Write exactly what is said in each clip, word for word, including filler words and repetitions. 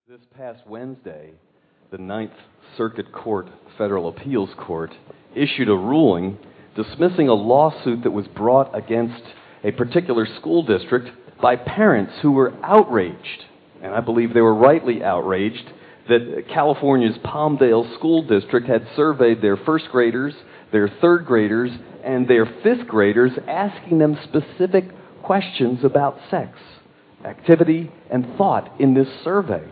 This past Wednesday, the Ninth Circuit Court, Federal Appeals Court, issued a ruling dismissing a lawsuit that was brought against a particular school district by parents who were outraged, and I believe they were rightly outraged, that California's Palmdale School District had surveyed their first graders, their third graders, and their fifth graders, asking them specific questions about sex, activity, and thought in this survey.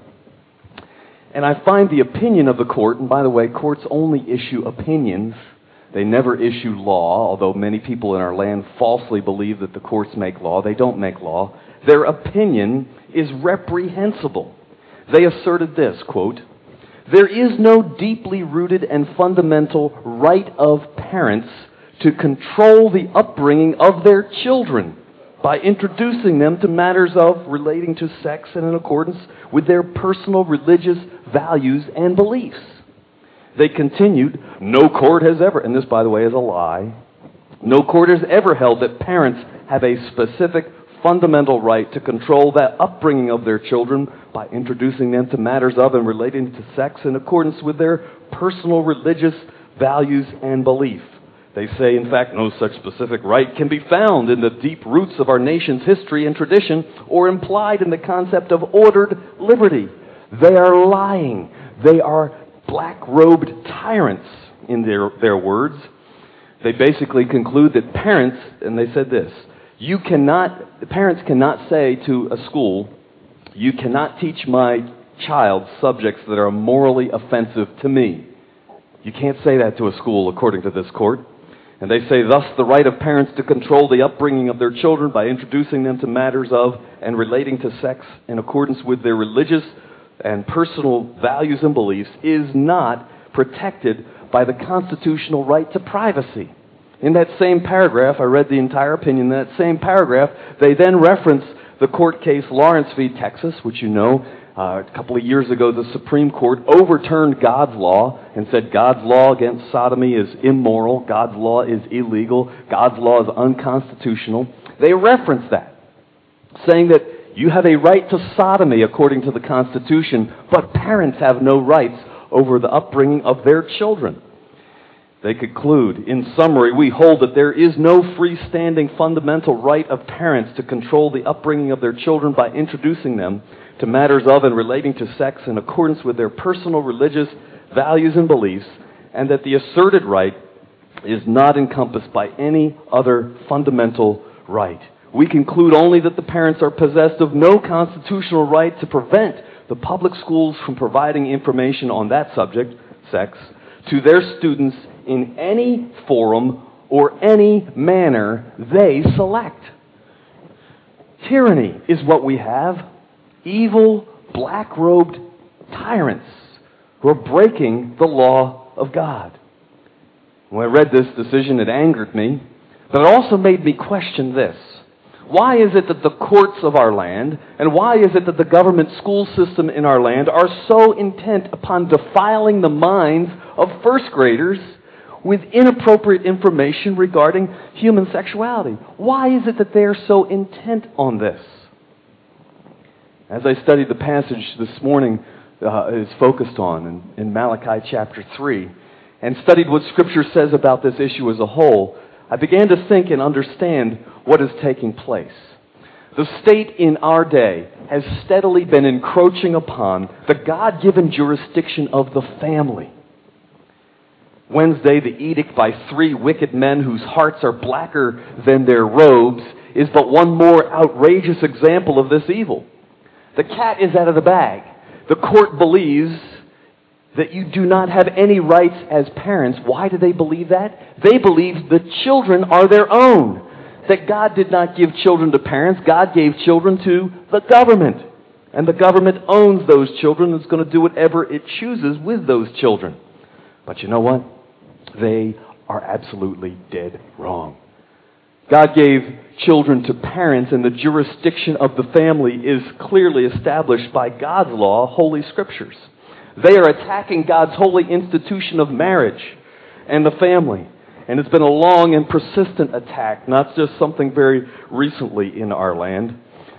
And I find the opinion of the court, and by the way, courts only issue opinions. They never issue law, although many people in our land falsely believe that the courts make law. They don't make law. Their opinion is reprehensible. They asserted this, quote, "There is no deeply rooted and fundamental right of parents to control the upbringing of their children by introducing them to matters of relating to sex and in accordance with their personal religious values and beliefs." They continued, "No court has ever," and this, by the way, is a lie, "no court has ever held that parents have a specific fundamental right to control that upbringing of their children by introducing them to matters of and relating to sex in accordance with their personal religious values and belief." They say, in fact, no such specific right can be found in the deep roots of our nation's history and tradition or implied in the concept of ordered liberty. They are lying. They are black-robed tyrants, in their, their words. They basically conclude that parents, and they said this, you cannot, parents cannot say to a school, "You cannot teach my child subjects that are morally offensive to me." You can't say that to a school, according to this court. And they say, thus, the right of parents to control the upbringing of their children by introducing them to matters of and relating to sex in accordance with their religious and personal values and beliefs is not protected by the constitutional right to privacy. In that same paragraph, I read the entire opinion, in that same paragraph, they then reference the court case Lawrence v. Texas, which you know, uh, a couple of years ago, the Supreme Court overturned God's law and said God's law against sodomy is immoral, God's law is illegal, God's law is unconstitutional. They reference that, saying that you have a right to sodomy according to the Constitution, but parents have no rights over the upbringing of their children. They conclude, in summary, we hold that there is no freestanding fundamental right of parents to control the upbringing of their children by introducing them to matters of and relating to sex in accordance with their personal religious values and beliefs, and that the asserted right is not encompassed by any other fundamental right. We conclude only that the parents are possessed of no constitutional right to prevent the public schools from providing information on that subject, sex, to their students in any forum or any manner they select. Tyranny is what we have. Evil, black-robed tyrants who are breaking the law of God. When I read this decision, it angered me, but it also made me question this. Why is it that the courts of our land, and why is it that the government school system in our land are so intent upon defiling the minds of first graders with inappropriate information regarding human sexuality? Why is it that they are so intent on this? As I studied the passage this morning uh, is focused on in, in Malachi chapter three, and studied what Scripture says about this issue as a whole, I began to think and understand what is taking place. The state in our day has steadily been encroaching upon the God-given jurisdiction of the family. Wednesday, the edict by three wicked men whose hearts are blacker than their robes is but one more outrageous example of this evil. The cat is out of the bag. The court believes that you do not have any rights as parents. Why do they believe that? They believe the children are their own. That God did not give children to parents. God gave children to the government. And the government owns those children and is going to do whatever it chooses with those children. But you know what? They are absolutely dead wrong. God gave children to parents, and the jurisdiction of the family is clearly established by God's law, Holy Scriptures. They are attacking God's holy institution of marriage and the family. And it's been a long and persistent attack, not just something very recently in our land.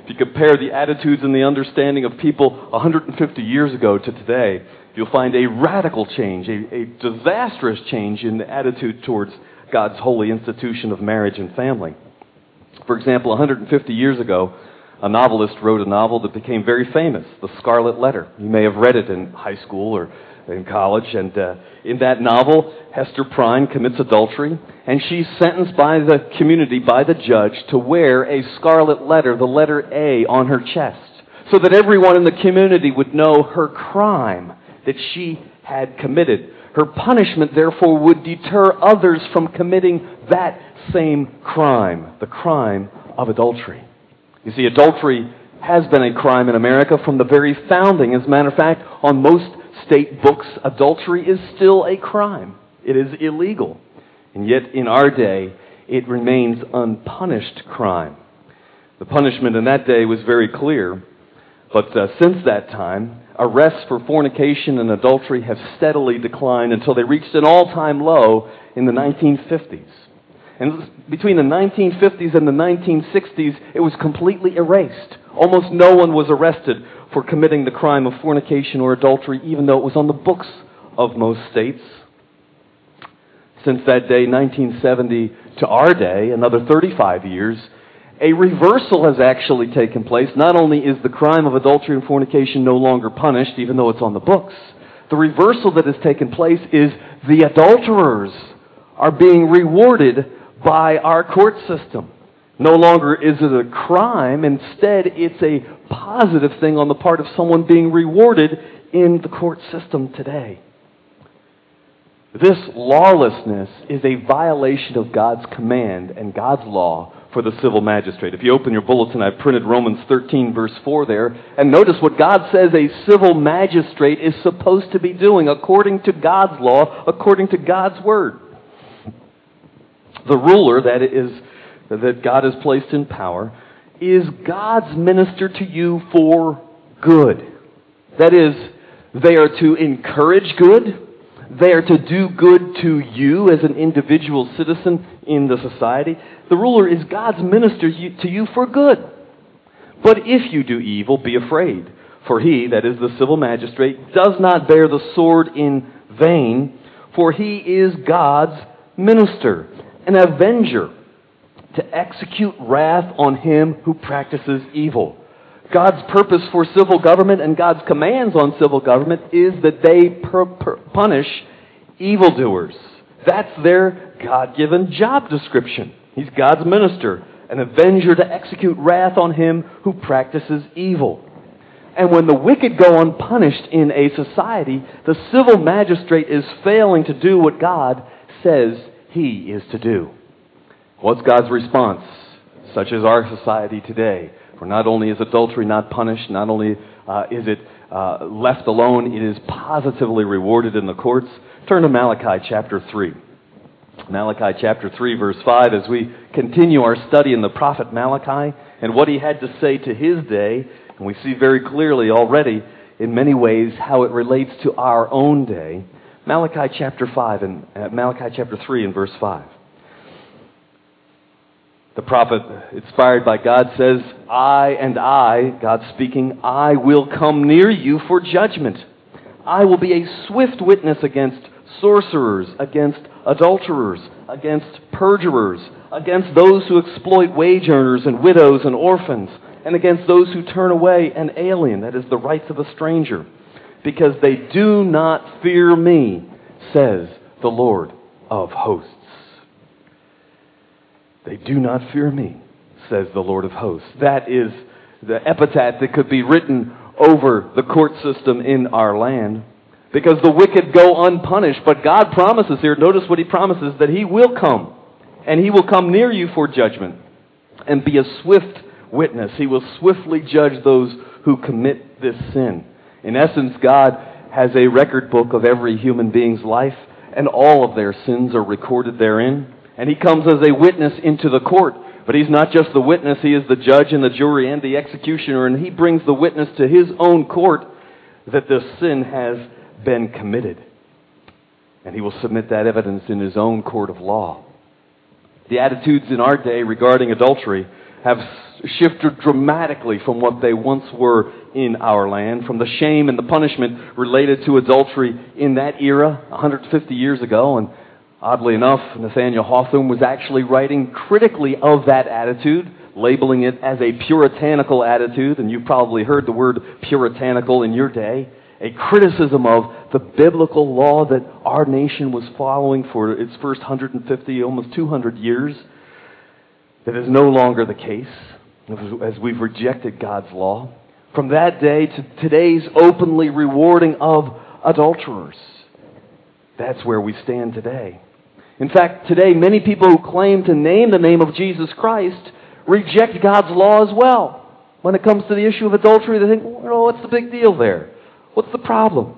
If you compare the attitudes and the understanding of people one hundred fifty years ago to today, you'll find a radical change, a, a disastrous change in the attitude towards God's holy institution of marriage and family. For example, one hundred fifty years ago, a novelist wrote a novel that became very famous, The Scarlet Letter. You may have read it in high school or in college, and uh, in that novel, Hester Prynne commits adultery, and she's sentenced by the community, by the judge, to wear a scarlet letter, the letter A, on her chest, so that everyone in the community would know her crime that she had committed. Her punishment, therefore, would deter others from committing that same crime, the crime of adultery. You see, adultery has been a crime in America from the very founding. As a matter of fact, on most state books, adultery is still a crime. It is illegal. And yet, in our day, it remains unpunished crime. The punishment in that day was very clear, but uh, since that time, arrests for fornication and adultery have steadily declined until they reached an all-time low in the nineteen fifties. And between the nineteen fifties and the nineteen sixties, it was completely erased. Almost no one was arrested for committing the crime of fornication or adultery, even though it was on the books of most states. Since that day, nineteen seventy, to our day, another thirty-five years, a reversal has actually taken place. Not only is the crime of adultery and fornication no longer punished, even though it's on the books, the reversal that has taken place is the adulterers are being rewarded by our court system. No longer is it a crime. Instead, it's a positive thing on the part of someone being rewarded in the court system today. This lawlessness is a violation of God's command and God's law for the civil magistrate. If you open your bulletin, I've printed Romans thirteen, verse four there, and notice what God says a civil magistrate is supposed to be doing according to God's law, according to God's word. The ruler that is that God has placed in power is God's minister to you for good. That is, they are to encourage good. They are to do good to you as an individual citizen in the society. The ruler is God's minister to you for good. But if you do evil, be afraid. For he, that is the civil magistrate, does not bear the sword in vain, for he is God's minister, an avenger, to execute wrath on him who practices evil. God's purpose for civil government and God's commands on civil government is that they per- per- punish evildoers. That's their God-given job description. He's God's minister, an avenger to execute wrath on him who practices evil. And when the wicked go unpunished in a society, the civil magistrate is failing to do what God says he is to do. What's God's response? Such as our society today. For not only is adultery not punished, not only uh, is it uh, left alone, it is positively rewarded in the courts. Turn to Malachi chapter three. Malachi chapter three, verse five, as we continue our study in the prophet Malachi and what he had to say to his day. And we see very clearly already, in many ways, how it relates to our own day. Malachi chapter five and uh, Malachi chapter three and verse five. The prophet, inspired by God, says, I and I, God speaking, I will come near you for judgment. I will be a swift witness against sorcerers, against adulterers, against perjurers, against those who exploit wage earners and widows and orphans, and against those who turn away an alien, that is, the rights of a stranger, because they do not fear me, says the Lord of hosts. They do not fear me, says the Lord of hosts. That is the epitaph that could be written over the court system in our land, because the wicked go unpunished. But God promises here, notice what he promises, that he will come, and he will come near you for judgment, and be a swift witness. He will swiftly judge those who commit this sin. In essence, God has a record book of every human being's life, and all of their sins are recorded therein. And he comes as a witness into the court. But he's not just the witness, he is the judge and the jury and the executioner. And he brings the witness to his own court that this sin has been committed. And he will submit that evidence in his own court of law. The attitudes in our day regarding adultery have shifted dramatically from what they once were in our land, from the shame and the punishment related to adultery in that era, one hundred fifty years ago. And oddly enough, Nathaniel Hawthorne was actually writing critically of that attitude, labeling it as a puritanical attitude, and you've probably heard the word puritanical in your day, a criticism of the biblical law that our nation was following for its first one hundred fifty, almost two hundred years, that is no longer the case, as we've rejected God's law. From that day to today's openly rewarding of adulterers. That's where we stand today. In fact, today many people who claim to name the name of Jesus Christ reject God's law as well. When it comes to the issue of adultery, they think, well, what's the big deal there? What's the problem?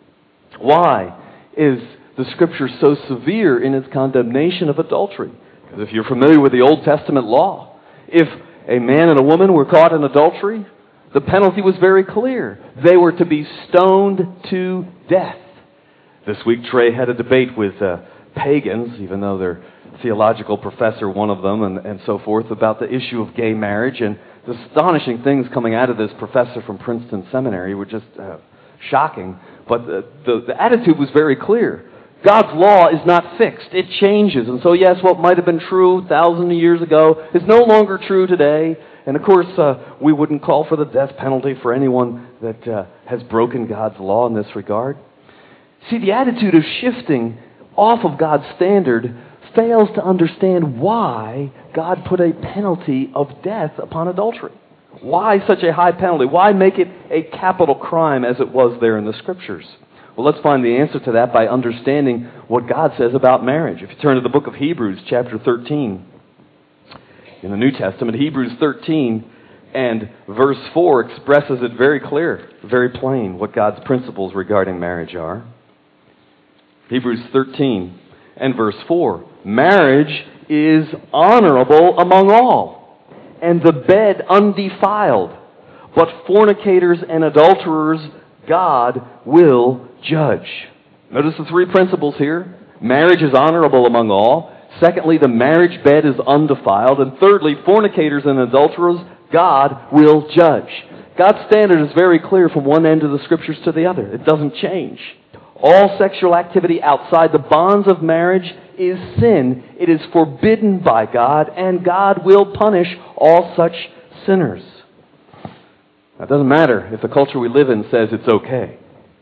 Why is the Scripture so severe in its condemnation of adultery? Because if you're familiar with the Old Testament law, if a man and a woman were caught in adultery, the penalty was very clear. They were to be stoned to death. This week, Trey had a debate with uh, pagans, even though they're theological professor, one of them, and, and so forth, about the issue of gay marriage. And the astonishing things coming out of this professor from Princeton Seminary were just uh, shocking. But the, the, the attitude was very clear. God's law is not fixed. It changes. And so, yes, what might have been true thousands of years ago is no longer true today. And, of course, uh, we wouldn't call for the death penalty for anyone that uh, has broken God's law in this regard. See, the attitude of shifting off of God's standard fails to understand why God put a penalty of death upon adultery. Why such a high penalty? Why make it a capital crime as it was there in the Scriptures? Well, let's find the answer to that by understanding what God says about marriage. If you turn to the book of Hebrews, chapter thirteen, in the New Testament, Hebrews thirteen and verse four expresses it very clear, very plain, what God's principles regarding marriage are. Hebrews thirteen and verse four. Marriage is honorable among all, and the bed undefiled. But fornicators and adulterers God will judge. Notice the three principles here. Marriage is honorable among all. Secondly, the marriage bed is undefiled. And thirdly, fornicators and adulterers God will judge. God's standard is very clear from one end of the Scriptures to the other. It doesn't change. All sexual activity outside the bonds of marriage is sin. It is forbidden by God, and God will punish all such sinners. Now, it doesn't matter if the culture we live in says it's okay.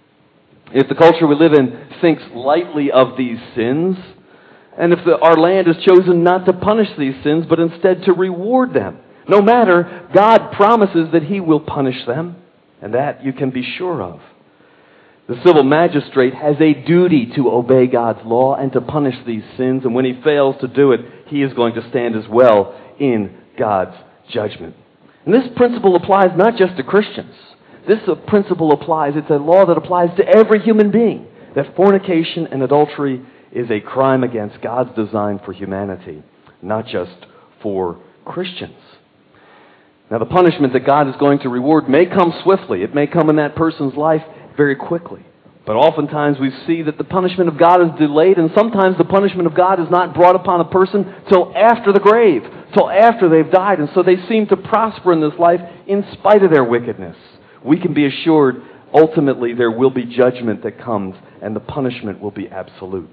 If the culture we live in thinks lightly of these sins, and if the, our land has chosen not to punish these sins, but instead to reward them. No matter, God promises that He will punish them, and that you can be sure of. The civil magistrate has a duty to obey God's law and to punish these sins, and when he fails to do it, he is going to stand as well in God's judgment. And this principle applies not just to Christians. This principle applies, it's a law that applies to every human being, that fornication and adultery is a crime against God's design for humanity, not just for Christians. Now, the punishment that God is going to reward may come swiftly. It may come in that person's life very quickly. But oftentimes we see that the punishment of God is delayed, and sometimes the punishment of God is not brought upon a person till after the grave, till after they've died. And so they seem to prosper in this life in spite of their wickedness. We can be assured ultimately there will be judgment that comes, and the punishment will be absolute.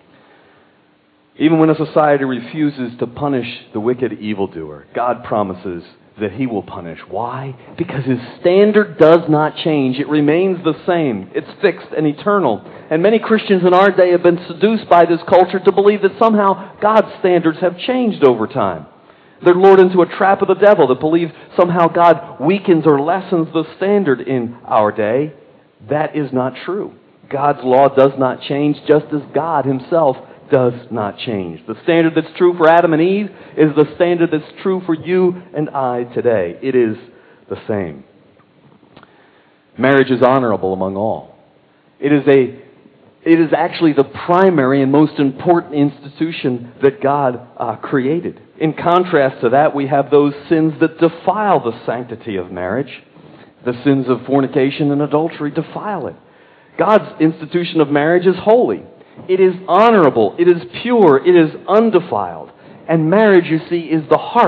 Even when a society refuses to punish the wicked evildoer, God promises that He will punish. Why? Because His standard does not change. It remains the same. It's fixed and eternal. And many Christians in our day have been seduced by this culture to believe that somehow God's standards have changed over time. They're lured into a trap of the devil to believe somehow God weakens or lessens the standard in our day. That is not true. God's law does not change, just as God Himself does not change. The standard that's true for Adam and Eve is the standard that's true for you and I today. It is the same. Marriage is honorable among all. It is a it is actually the primary and most important institution that God uh, created. In contrast to that, we have those sins that defile the sanctity of marriage. The sins of fornication and adultery defile it. God's institution of marriage is holy. It is honorable. It is pure. It is undefiled. And marriage, you see, is the heart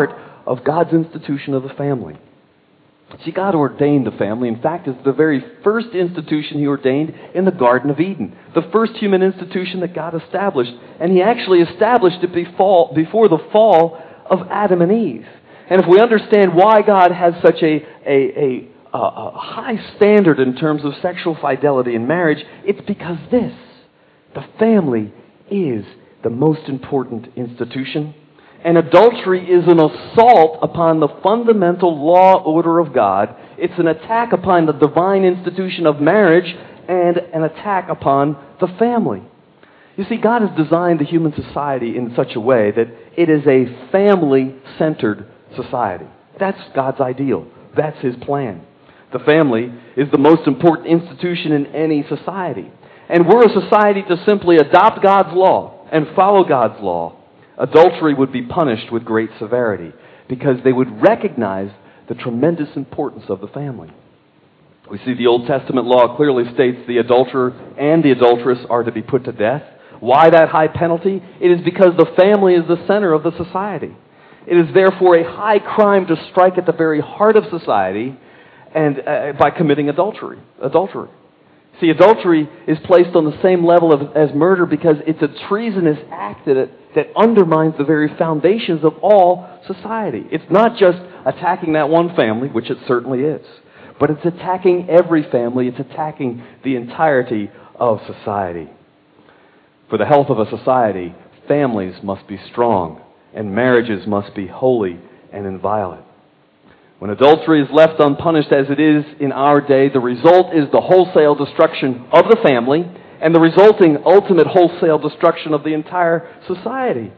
of God's institution of the family. See, God ordained the family. In fact, it's the very first institution He ordained in the Garden of Eden. The first human institution that God established. And He actually established it before, before the fall of Adam and Eve. And if we understand why God has such a, a, a, a high standard in terms of sexual fidelity in marriage, it's because this, the family, is the most important institution. And adultery is an assault upon the fundamental law order of God. It's an attack upon the divine institution of marriage and an attack upon the family. You see, God has designed the human society in such a way that it is a family-centered society. That's God's ideal. That's His plan. The family is the most important institution in any society. And we're a society to simply adopt God's law and follow God's law. Adultery would be punished with great severity because they would recognize the tremendous importance of the family. We see the Old Testament law clearly states the adulterer and the adulteress are to be put to death. Why that high penalty? It is because the family is the center of the society. It is therefore a high crime to strike at the very heart of society and uh, by committing adultery. Adultery. See, adultery is placed on the same level of, as murder because it's a treasonous act that, that undermines the very foundations of all society. It's not just attacking that one family, which it certainly is, but it's attacking every family. It's attacking the entirety of society. For the health of a society, families must be strong, and marriages must be holy and inviolate. When adultery is left unpunished as it is in our day, the result is the wholesale destruction of the family and the resulting ultimate wholesale destruction of the entire society.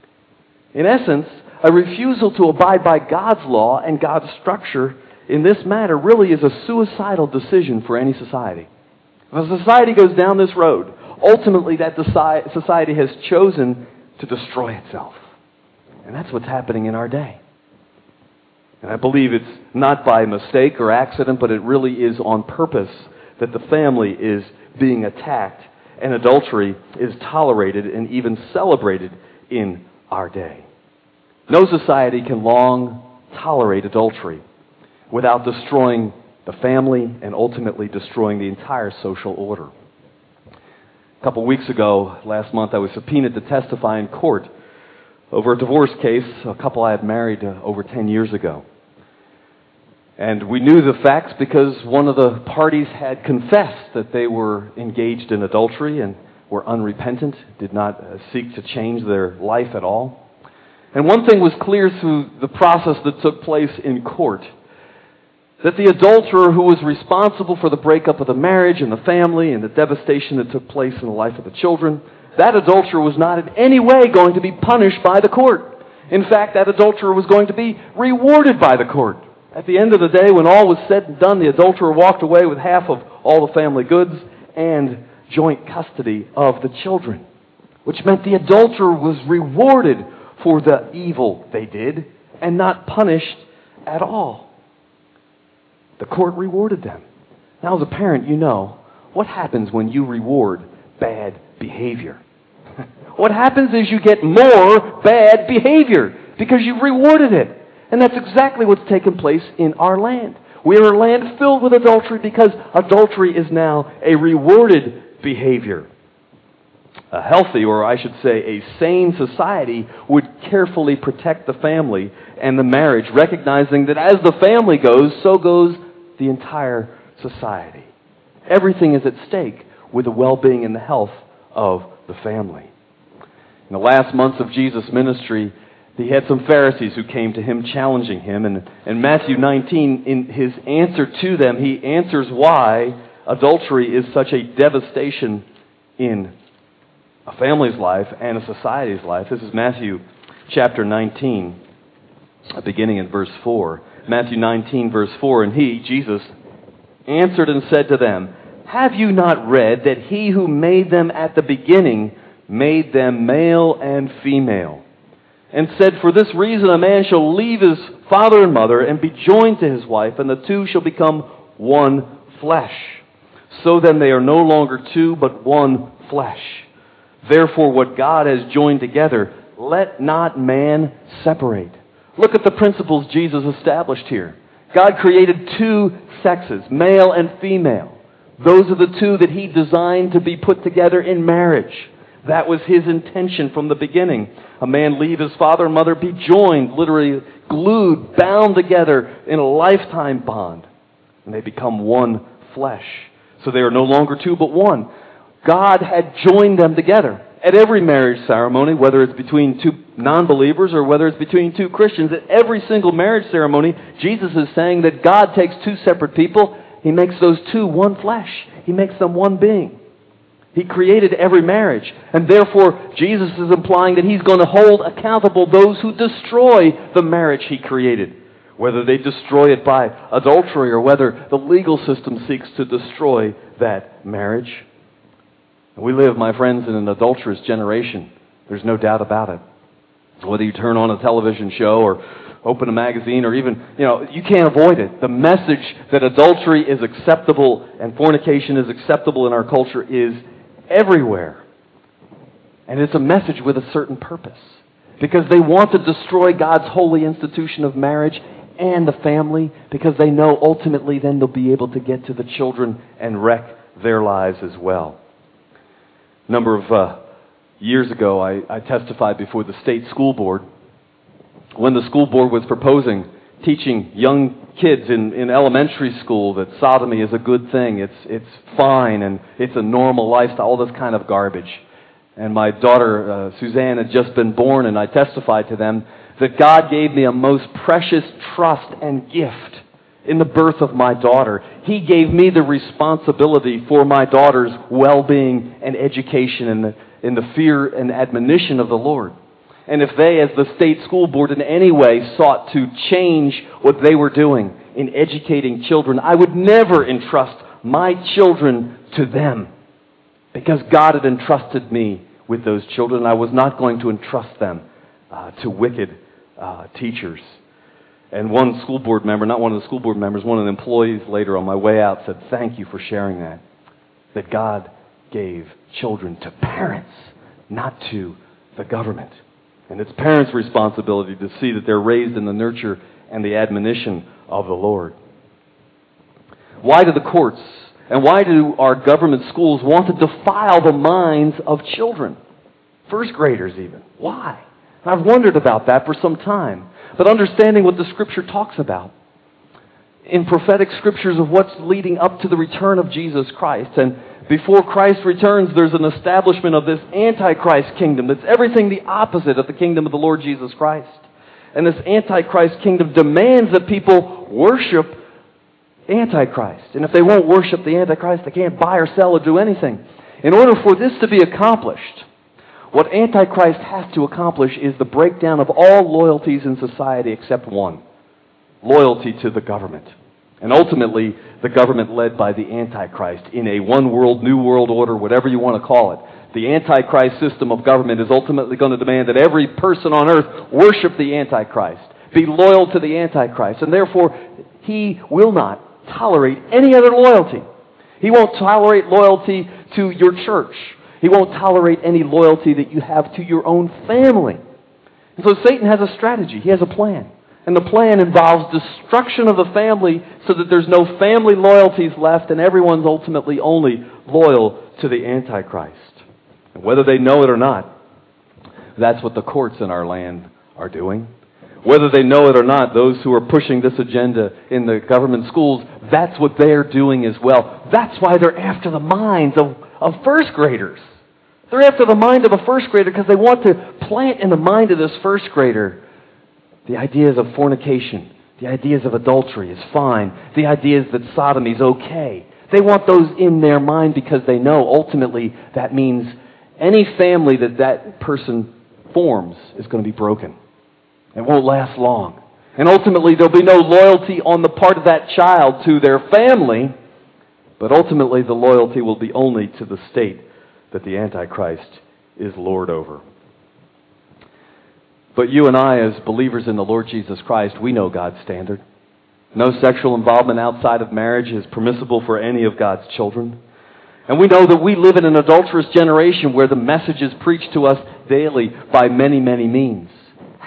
In essence, a refusal to abide by God's law and God's structure in this matter really is a suicidal decision for any society. If a society goes down this road, ultimately that society has chosen to destroy itself. And that's what's happening in our day. And I believe it's not by mistake or accident, but it really is on purpose that the family is being attacked and adultery is tolerated and even celebrated in our day. No society can long tolerate adultery without destroying the family and ultimately destroying the entire social order. A couple weeks ago, last month, I was subpoenaed to testify in court over a divorce case, a couple I had married uh, over ten years ago. And we knew the facts because one of the parties had confessed that they were engaged in adultery and were unrepentant, did not uh, seek to change their life at all. And one thing was clear through the process that took place in court, that the adulterer who was responsible for the breakup of the marriage and the family and the devastation that took place in the life of the children, that adulterer was not in any way going to be punished by the court. In fact, that adulterer was going to be rewarded by the court. At the end of the day, when all was said and done, the adulterer walked away with half of all the family goods and joint custody of the children, which meant the adulterer was rewarded for the evil they did and not punished at all. The court rewarded them. Now, as a parent, you know what happens when you reward bad behavior. What happens is you get more bad behavior because you've rewarded it. And that's exactly what's taken place in our land. We are a land filled with adultery because adultery is now a rewarded behavior. A healthy, or I should say a sane society would carefully protect the family and the marriage, recognizing that as the family goes, so goes the entire society. Everything is at stake with the well-being and the health of the family. In the last months of Jesus' ministry, he had some Pharisees who came to him challenging him. And in Matthew nineteen, in his answer to them, he answers why adultery is such a devastation in a family's life and a society's life. This is Matthew chapter nineteen, beginning in verse four. Matthew nineteen, verse four, and he, Jesus, answered and said to them, "Have you not read that he who made them at the beginning made them male and female? And said, for this reason a man shall leave his father and mother and be joined to his wife, and the two shall become one flesh. So then they are no longer two, but one flesh. Therefore what God has joined together, let not man separate." Look at the principles Jesus established here. God created two sexes, male and female. Those are the two that He designed to be put together in marriage. That was His intention from the beginning. A man leave his father and mother, be joined, literally glued, bound together in a lifetime bond. And they become one flesh. So they are no longer two but one. God had joined them together. At every marriage ceremony, whether it's between two non-believers or whether it's between two Christians, at every single marriage ceremony, Jesus is saying that God takes two separate people, He makes those two one flesh. He makes them one being. He created every marriage. And therefore, Jesus is implying that He's going to hold accountable those who destroy the marriage He created. Whether they destroy it by adultery or whether the legal system seeks to destroy that marriage. We live, my friends, in an adulterous generation. There's no doubt about it. Whether you turn on a television show or open a magazine or even, you know, you can't avoid it. The message that adultery is acceptable and fornication is acceptable in our culture is everywhere. And it's a message with a certain purpose. Because they want to destroy God's holy institution of marriage and the family, because they know ultimately then they'll be able to get to the children and wreck their lives as well. A number of uh, years ago, I, I testified before the state school board when the school board was proposing teaching young kids in, in elementary school that sodomy is a good thing, it's it's fine, and it's a normal lifestyle, all this kind of garbage. And my daughter, uh, Suzanne, had just been born, and I testified to them that God gave me a most precious trust and gift in the birth of my daughter. He gave me the responsibility for my daughter's well-being and education in the, in the fear and admonition of the Lord. And if they, as the state school board, in any way sought to change what they were doing in educating children, I would never entrust my children to them, because God had entrusted me with those children. I was not going to entrust them uh, to wicked uh, teachers. And one school board member, not one of the school board members, one of the employees later on my way out said, "Thank you for sharing that. That God gave children to parents, not to the government. And it's parents' responsibility to see that they're raised in the nurture and the admonition of the Lord." Why do the courts and why do our government schools want to defile the minds of children? First graders even. Why? I've wondered about that for some time. But understanding what the Scripture talks about in prophetic scriptures of what's leading up to the return of Jesus Christ. And before Christ returns, there's an establishment of this Antichrist kingdom that's everything the opposite of the kingdom of the Lord Jesus Christ. And this Antichrist kingdom demands that people worship Antichrist. And if they won't worship the Antichrist, they can't buy or sell or do anything. In order for this to be accomplished, what Antichrist has to accomplish is the breakdown of all loyalties in society except one: loyalty to the government. And ultimately, the government led by the Antichrist in a one world, new world order, whatever you want to call it. The Antichrist system of government is ultimately going to demand that every person on earth worship the Antichrist, be loyal to the Antichrist, and therefore he will not tolerate any other loyalty. He won't tolerate loyalty to your church. He won't tolerate any loyalty that you have to your own family. And so Satan has a strategy. He has a plan. And the plan involves destruction of the family so that there's no family loyalties left and everyone's ultimately only loyal to the Antichrist. And whether they know it or not, that's what the courts in our land are doing. Whether they know it or not, those who are pushing this agenda in the government schools, that's what they're doing as well. That's why they're after the minds of, of first graders. They're after the mind of a first grader because they want to plant in the mind of this first grader the ideas of fornication, the ideas of adultery is fine, the ideas that sodomy is okay. They want those in their mind because they know ultimately that means any family that that person forms is going to be broken. It won't last long. And ultimately there'll be no loyalty on the part of that child to their family, but ultimately the loyalty will be only to the state that the Antichrist is Lord over. But you and I, as believers in the Lord Jesus Christ, we know God's standard. No sexual involvement outside of marriage is permissible for any of God's children. And we know that we live in an adulterous generation where the message is preached to us daily by many, many means.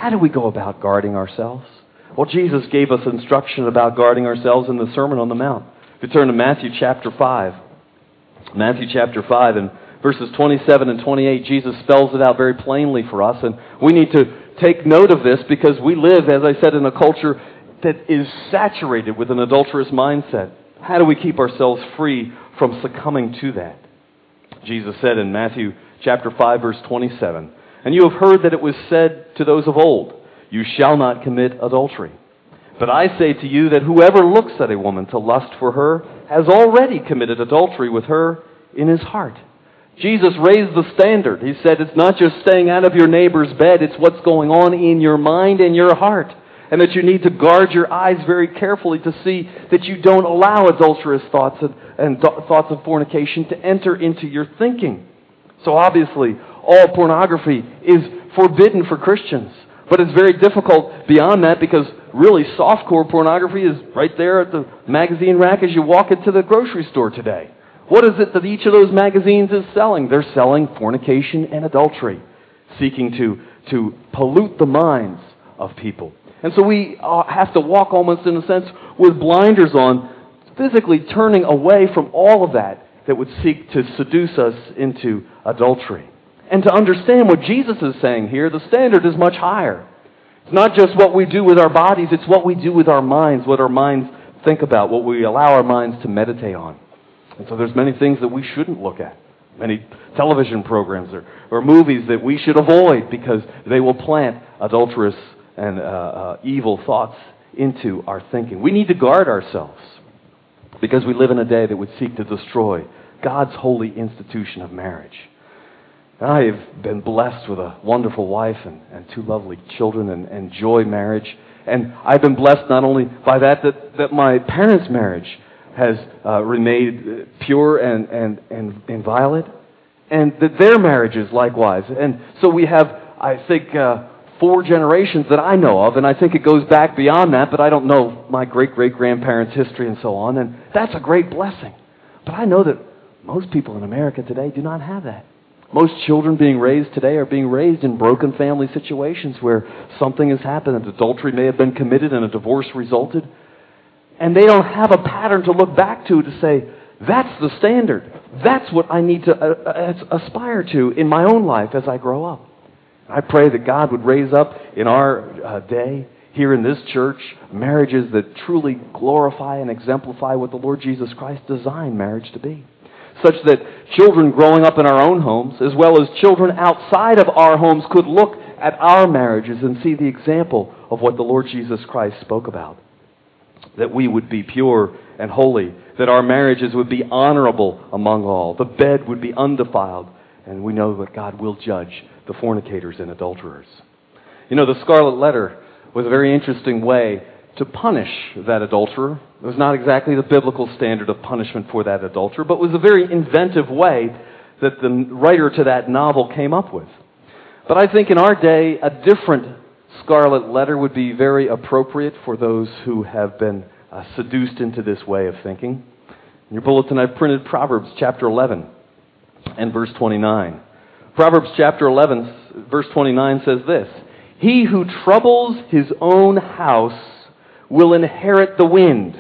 how do we go about guarding ourselves? Well, Jesus gave us instruction about guarding ourselves in the Sermon on the Mount. If you turn to Matthew chapter five, Matthew chapter five and verses twenty-seven and twenty-eight, Jesus spells it out very plainly for us, and we need to take note of this because we live, as I said, in a culture that is saturated with an adulterous mindset. How do we keep ourselves free from succumbing to that? Jesus said in Matthew chapter five, verse twenty-seven, "And you have heard that it was said to those of old, 'You shall not commit adultery.' But I say to you that whoever looks at a woman to lust for her has already committed adultery with her in his heart." Jesus raised the standard. He said it's not just staying out of your neighbor's bed, it's what's going on in your mind and your heart. And that you need to guard your eyes very carefully to see that you don't allow adulterous thoughts and, and th- thoughts of fornication to enter into your thinking. So obviously, all pornography is forbidden for Christians. But it's very difficult beyond that because really softcore pornography is right there at the magazine rack as you walk into the grocery store today. What is it that each of those magazines is selling? They're selling fornication and adultery, seeking to, to pollute the minds of people. And so we have to walk almost in a sense with blinders on, physically turning away from all of that that would seek to seduce us into adultery. And to understand what Jesus is saying here, the standard is much higher. It's not just what we do with our bodies, it's what we do with our minds, what our minds think about, what we allow our minds to meditate on. And so there's many things that we shouldn't look at. Many television programs or, or movies that we should avoid because they will plant adulterous and uh, uh, evil thoughts into our thinking. We need to guard ourselves because we live in a day that would seek to destroy God's holy institution of marriage. I have been blessed with a wonderful wife and, and two lovely children and enjoy marriage. And I've been blessed not only by that, that, that my parents' marriage has uh, remained pure and, and, and inviolate, and that their marriages likewise. And so we have, I think, uh, four generations that I know of, and I think it goes back beyond that, but I don't know my great-great-grandparents' history and so on, and that's a great blessing. But I know that most people in America today do not have that. Most children being raised today are being raised in broken family situations where something has happened, an adultery may have been committed and a divorce resulted. And they don't have a pattern to look back to to say, that's the standard. That's what I need to uh, aspire to in my own life as I grow up. I pray that God would raise up in our uh, day, here in this church, marriages that truly glorify and exemplify what the Lord Jesus Christ designed marriage to be. Such that children growing up in our own homes, as well as children outside of our homes, could look at our marriages and see the example of what the Lord Jesus Christ spoke about. That we would be pure and holy, that our marriages would be honorable among all, the bed would be undefiled, and we know that God will judge the fornicators and adulterers. You know, the Scarlet Letter was a very interesting way to punish that adulterer. It was not exactly the biblical standard of punishment for that adulterer, but was a very inventive way that the writer to that novel came up with. But I think in our day, a different Scarlet Letter would be very appropriate for those who have been uh, seduced into this way of thinking. In your bulletin, I've printed Proverbs chapter eleven and verse twenty-nine. Proverbs chapter eleven, verse twenty-nine says this, "He who troubles his own house will inherit the wind,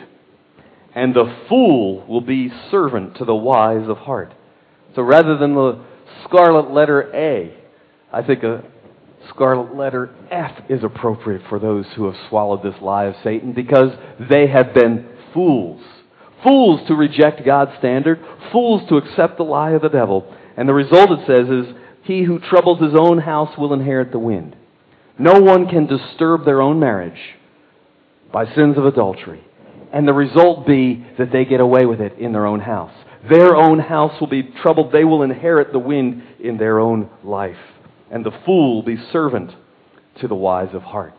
and the fool will be servant to the wise of heart." So rather than the Scarlet Letter A, I think a Scarlet Letter F is appropriate for those who have swallowed this lie of Satan because they have been fools. Fools to reject God's standard, fools to accept the lie of the devil. And the result, it says, is he who troubles his own house will inherit the wind. No one can disturb their own marriage by sins of adultery, and the result be that they get away with it in their own house. Their own house will be troubled. They will inherit the wind in their own life. And the fool will be servant to the wise of heart.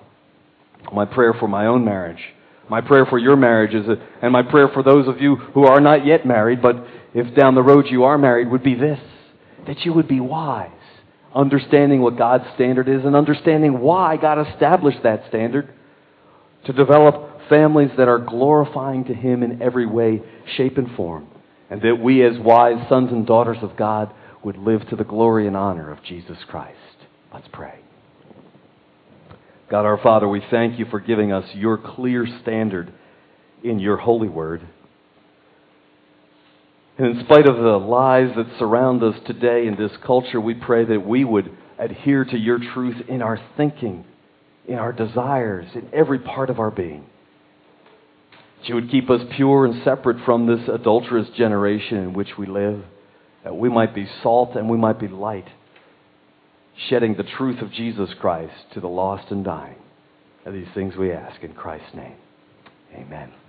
My prayer for my own marriage, my prayer for your marriages, and my prayer for those of you who are not yet married, but if down the road you are married, would be this, that you would be wise, understanding what God's standard is and understanding why God established that standard, to develop families that are glorifying to Him in every way, shape, and form, and that we as wise sons and daughters of God would live to the glory and honor of Jesus Christ. Let's pray. God our Father, we thank you for giving us your clear standard in your holy word. And in spite of the lies that surround us today in this culture, we pray that we would adhere to your truth in our thinking, in our desires, in every part of our being. That you would keep us pure and separate from this adulterous generation in which we live, that we might be salt and we might be light, shedding the truth of Jesus Christ to the lost and dying. And these things we ask in Christ's name. Amen.